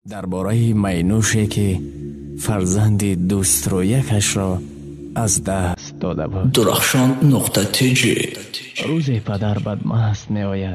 درباره مینوشی که فرزند دوسترویکش را از دست داده بود. درخشان.tg روزی پدر بدمست می آید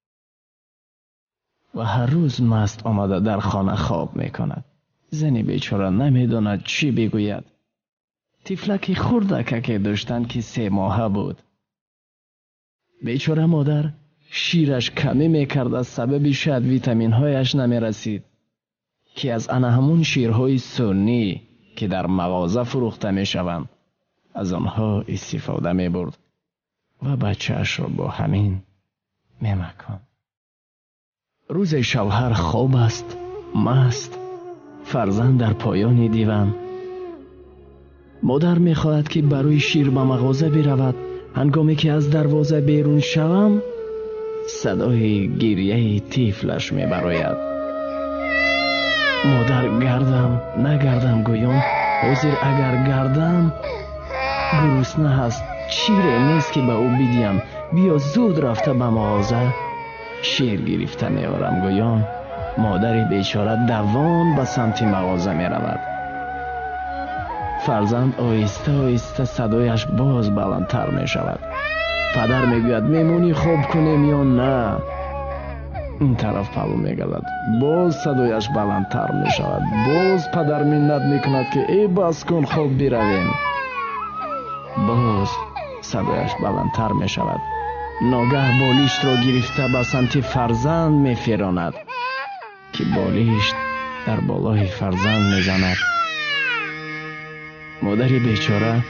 و هر روز مست آمده در خانه خواب می کند. زنی بیچاره نمی داند چی بگوید. طفلکی خردکی داشتند که 3 ماهه بود. بیچاره مادر شیرش کمی می کرد، از سبب شاید ویتامین هایش نمی رسید که از آن همون شیرهای سنی که در مغازه فروخته می شوند از آنها استفاده می برد و بچه‌اش را با همین می مکاند. روز شوهر خواب است، مست، فرزند در پایان دیوان. مادر می خواهد که برای شیر به مغازه برود. هنگامی که از دروازه بیرون شوم صدای گریه طفلش می براید. مادر گردم نگردم گویم حاضر اگر گردم گرسنه هست، چیره نیست که به او بدیم، بیا زود رفته به مغازه شیر گرفته می آرم گویم. مادر بیچاره دوان به سمت مغازه می رود. فرزند آهسته آهسته صدایش باز بلندتر می شود. پدر می گوید میمونی خواب کنیم یا نه؟ این طرف پلو می گردد، باز صدایش بلندتر می شود. باز پدر منت می کند که ای بس کن خواب برویم. باز صدایش بلندتر می شود. ناگه بالیشت را گرفته به سمت فرزند می فراند که بالیشت در بالای فرزند می زند. مادر بیچاره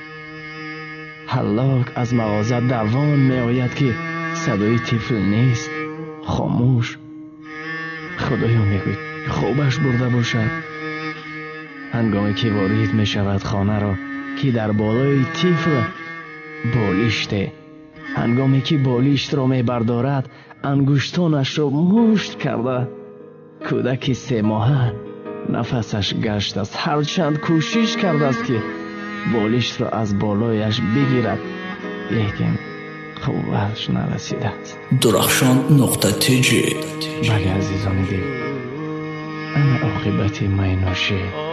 هلاک از مغازه دوان می آید که صدای طفل نیست، خاموش. خدایا می گوید خوابش برده باشد. هنگامی که وارد می شود خانه را که در بالای طفل بالیشته، هنگامی که بالیشت را می بردارد انگشتانش را مشت کرده. کودک 3 ماهه نفسش گشت است، هرچند کوشش کرده است که بالیشت را از بالایش بگیرد لیکن قوتش نرسیده است. درخشان.tg بله عزیزان دل، اما عاقبت مینوشی